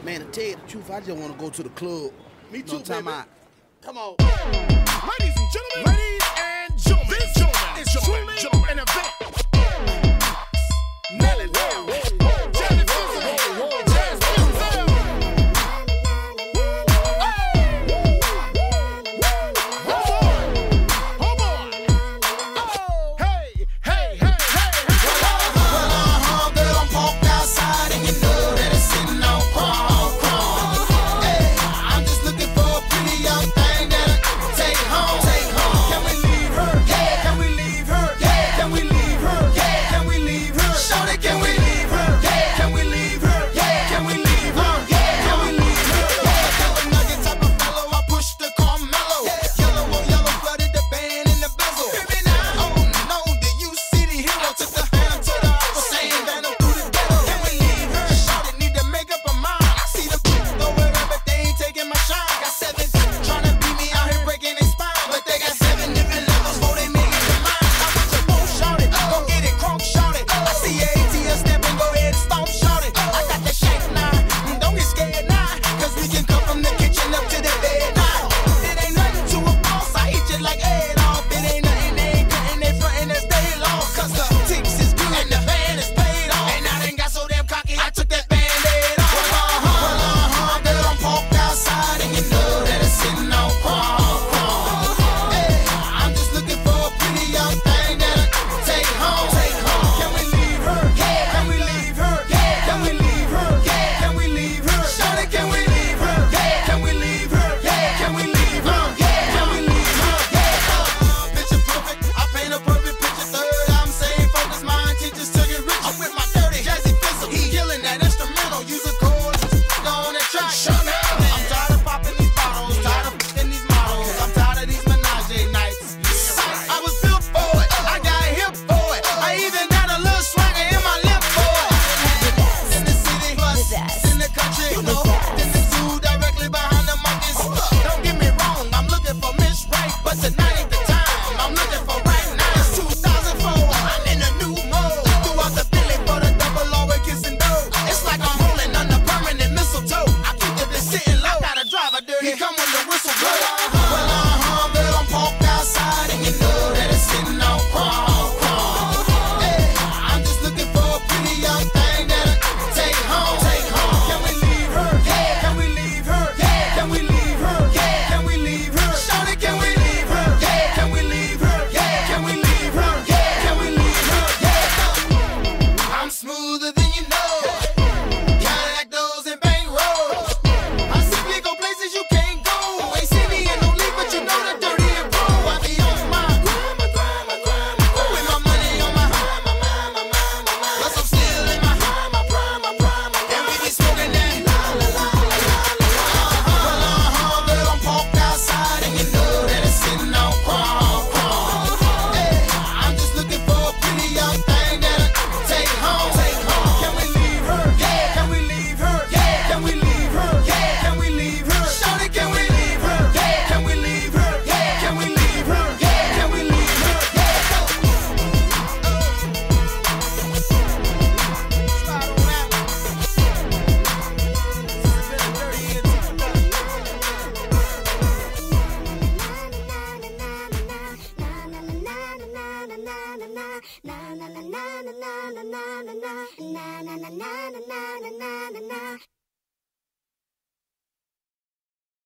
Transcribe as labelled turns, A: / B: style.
A: Man, to tell you the truth, I just want to go to the club.
B: Me too, baby.
A: Come on.
B: Ladies and gentlemen, this is truly an event. Nelly Down, Jelly Fizzle, Jazz Fizzle. Oh boy. Oh, hey, hey, hey, hey.
C: Well, girl, I'm parked outside and you know that it's sitting on chrome. Hey, I'm just looking for a pretty young thing that'll take home. Can we leave her? Yeah. Can we leave her? Yeah. Can we leave her? Yeah. Can we leave her? Shorty, can we leave her? Yeah. Can we leave her? Yeah. Can we leave her? Yeah. Can we leave her? Yeah. Yellow nugget type of fellow, I push the Carmelo. Yellow on yellow, flooded the band in the bezel. Oh no, did you see the hero? Took the hand to the upper saying that I'm through the ghetto. Can we leave her? Shorty need to make up her mind. I see the go with her, but they ain't taking my shine. Got 7 trying to beat me out here breaking their spine, but they got 7 different levels before they make it to mine. I want your phone, shorty, go get it crunk, shorty. I see your ATL stepping, go ahead and stomp, shorty. I got the shank now, don't get scared now, cause we can come from the kitchen up to the bed now. It ain't nothing to a boss, I eat you like Adolf. It ain't nothing, they ain't cutting, they frontin', they stay long, cause the tips is good and the band is paid off. And I done got so damn cocky, I took that Band-Aid off. Girl, I'm parked outside and you know that it's sitting on chrome. Hey, I'm just looking for a pretty young thing that'll take home. Can we leave her? Yeah. Can we leave her? Yeah. Can we leave her? Yeah. Can we leave her? Shawty, can we leave her? Yeah. Can we leave her? Yeah. Can we leave her? Yeah. Can we leave her? Yeah. Picture perfect, I paint a perfect picture. Third, I'm saying focus, mind teachers took it rich. I'm with my dirty Jazzy Fizzle, he killing that instrumental. Use a chord, on that track. I'm tired of popping these bottles, tired of f***ing these models. I'm tired of these menage nights. I was built for it, I got hip for it. I even got a little swagger in my lip for it. In the city, in the country, you know. In the zoo, directly behind the monkeys. Don't get me wrong, I'm looking for Miss Right, but tonight ain't the time. I'm looking for right now. It's 2004, I'm in a new mode. Throughout the Billy for the double R with kissing dough. It's like I'm holding under permanent mistletoe. I keep the bitch sitting low. I got a driver dirty. He come when the whistle blow. Well, girl, I'm parked outside and you know that it's sitting on chrome. Hey, I'm just looking for a pretty young thing that'll take home. Can we leave her? Yeah. Can we leave her? Yeah. Can we leave her? Yeah. Can we leave her? Shawty, can we leave her? Yeah. Can we leave her? Yeah. Can we leave her? Yeah. Can we leave her? Yeah. I'm smoother than you know. Cadillac doors and bank rolls. I simply go places you can't go. Ain't see me in no league, but you know the dirty and pro. I be on my grind. With my money on my plus I'm still in my prime. And we be smoking that girl, I'm parked outside and you know that it's sitting on chrome. Hey, I'm just looking for a pretty young thing that'll take home. Can we leave her? Yeah. Can we leave her? Yeah. Can we leave her? Yeah. Can we leave her? Shawty, can we leave her? Yeah. Can we leave her? Yeah. Can we leave her? Yeah. Can we leave her? Yeah. Slide on that one. It's been a dirty year
D: na na na na na na na na na na na na na na na na